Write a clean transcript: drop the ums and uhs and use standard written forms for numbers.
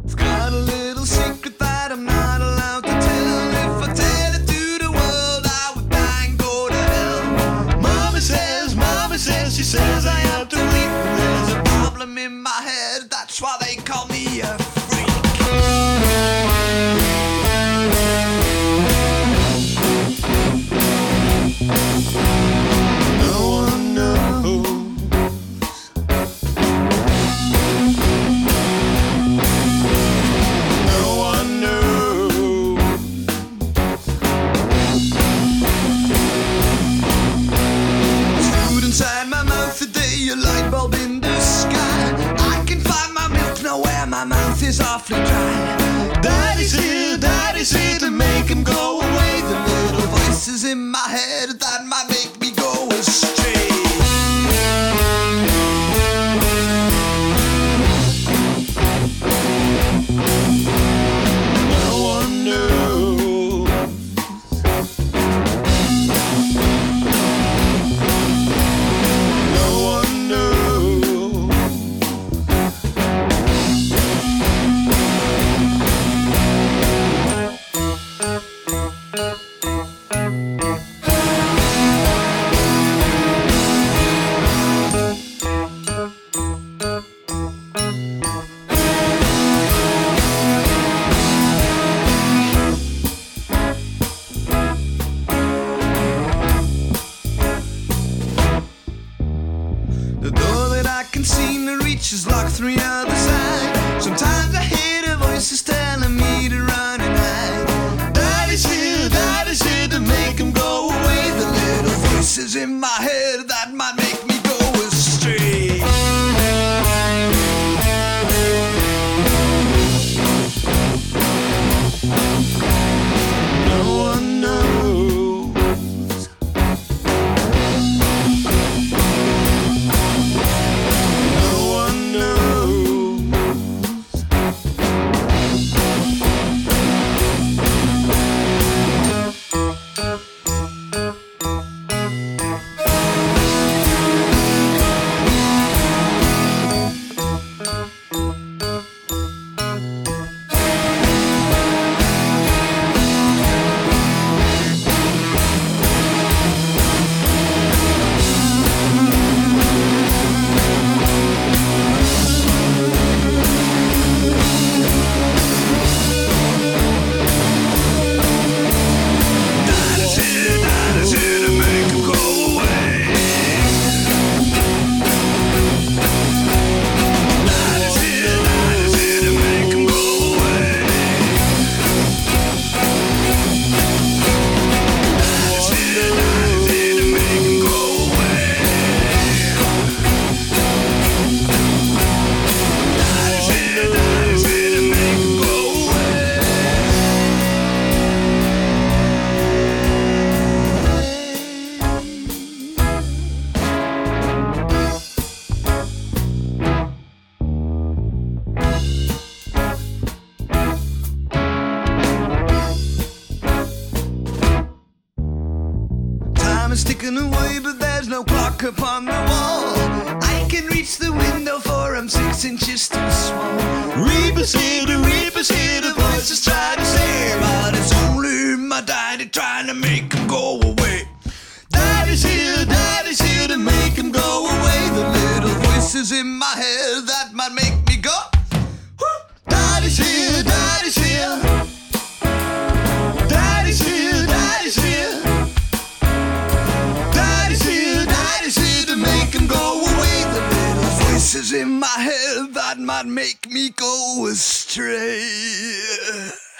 I've got a little secret that I'm not allowed to tell. If I tell it to the world, I would die and go to hell. Mama says, she says I have to weep. There's a problem in my head, that's why they call me a freak. No one knows. No one knows. Food inside my mouth today, a light bulb in the sky. I can find my milk nowhere, my mouth is awfully dry. Daddy's here to make him go away. The little voices in my head that might make me go astray. No one knows. No one knows. The door that I can seem to reach is locked from the other side. Sometimes I hear the voices telling me to run and hide. Daddy's here to make him go away. The little voices in my head that might make me go astray. No one knows. No one knows. Daddy's here to make him go away. Daddy's here to make him go away. Daddy's here to make him go away. Daddy's here to make him go away. Time is ticking away, but there's no clock upon the wall. I can reach the window, for I'm 6 inches too small. Reaper's here, the voices try to say, but it's only my daddy trying to make him go away. Daddy's here to make him go away. The little voices in my head that might make me go. Woo! Daddy's here. Daddy's here, Daddy's here. Daddy's here to make him go away. The little voices in my head that might make me go astray.